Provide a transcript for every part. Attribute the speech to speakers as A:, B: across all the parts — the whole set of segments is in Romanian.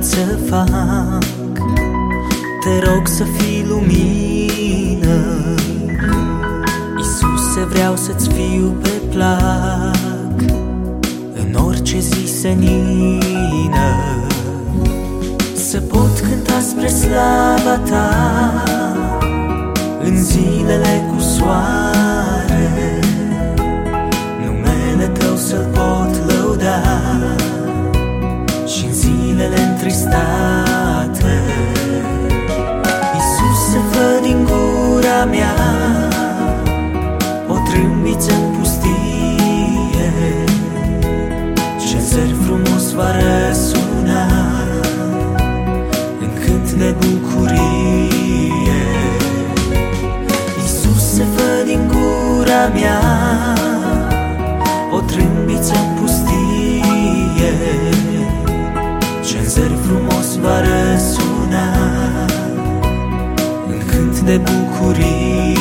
A: să fac. Te rog să fii lumină, Iisuse, vreau să-ți fiu pe plac în orice zi senină. Să pot cânta spre slava ta în zilele cu soare, numele tău să-l pot lăuda și în zilele întristate. Iisuse, fă din gura mea o trâmbiță-n pustie, ce zăr frumos va răsuna în cânt de bucurie. Iisuse, fă din gura mea o trâmbiță-n pustie, ce zăr frumos va răsuna în cânt de bucurie.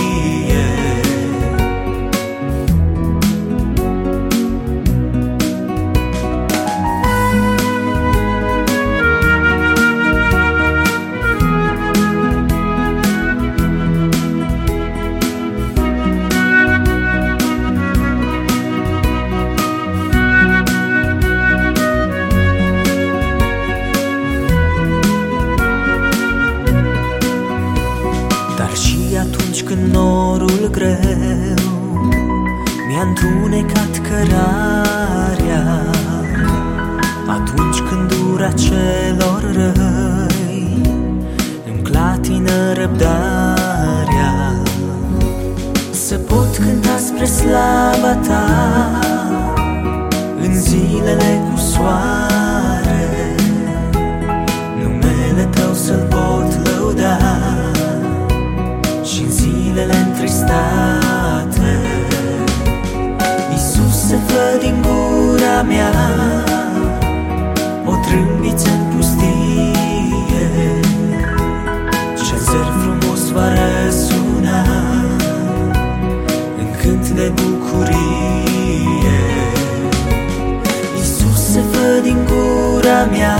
A: Dar și atunci când norul greu mi-a întunecat cărarea, atunci când ura celor răi îmi clatină răbdarea, să pot cânta spre slava ta în zilele cu soare, numele tău să-l pot lăuda și în zilele întristate. Iisuse, fă din gura mea o trâmbiță-n pustie, ce zăr frumos va răsuna în cânt de bucurie. Iisuse, fă din gura mea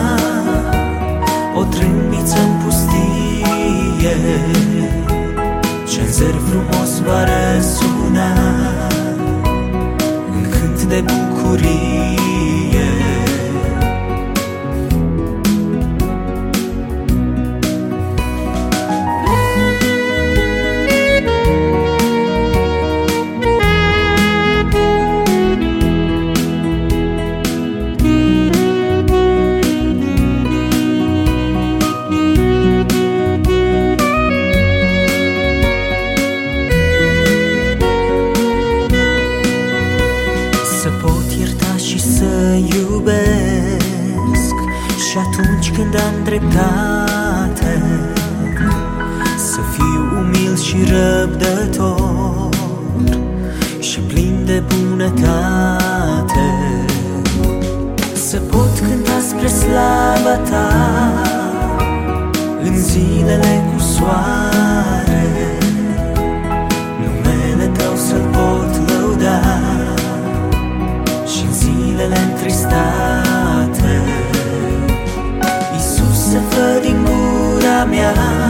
A: o trâmbiță-n pustie, ce zăr frumos va răsuna în cânt de bucurie. Să pot ierta și să iubesc și atunci când am dreptate, să fiu umil și răbdător și plin de bunătate. Să pot cânta spre slava ta în zilele cu soare, numele tău să-l pot lăuda și în zilele întristate. Iisuse, fă din gura mea